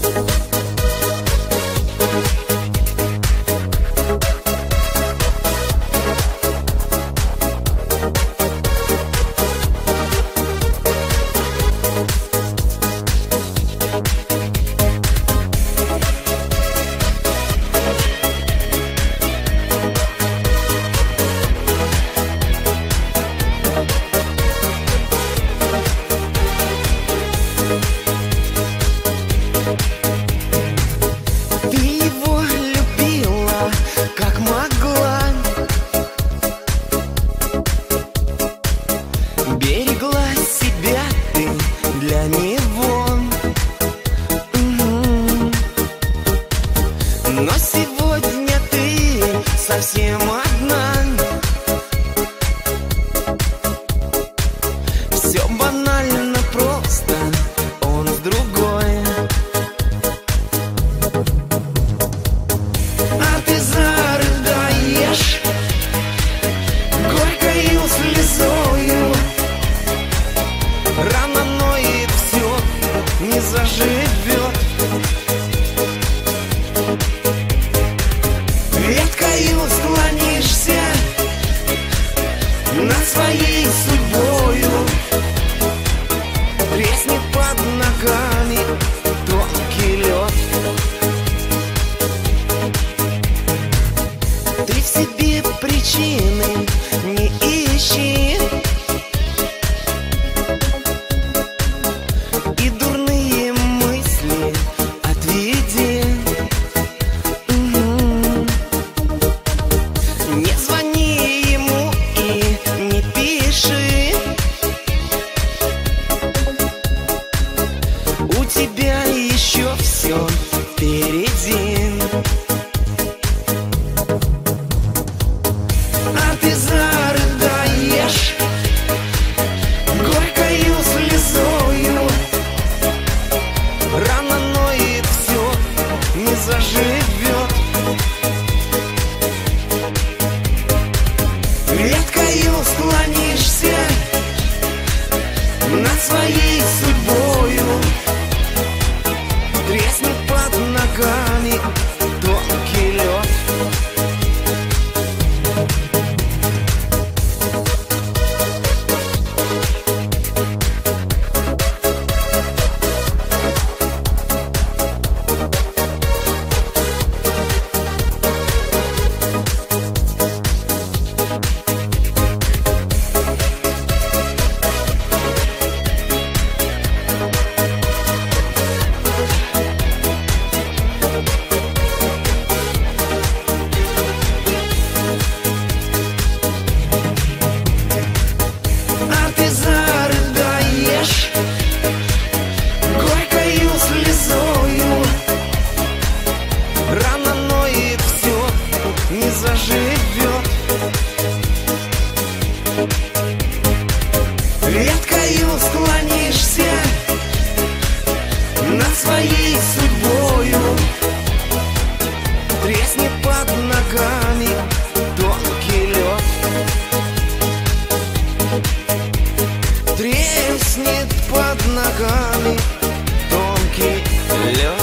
Берегла себя ты для него. Но сегодня ты совсем одна. Все банально просто, он с другой. А ты зарыдаешь горькою слезою. Рано ноет, все не заживет. Редкою склонишься над своей судьбою. Треснет под ногами тонкий лед. Ты в себе причины не ищи, и дурные мысли отведи. Не звони ему и не пиши. У тебя еще все впереди. А ты зарыдаешь горькою слезою. Рано ноет, все не заживет. Редкою склонишься над своей судьбою. Треснет под ногами тонкий лед. А ты зарыдаешь горькою слезою. Рано ноет, все не заживет. Редкою склонишься над своей судьбою. Треснет под ногами тонкий лед. Треснет под ногами тонкий лед.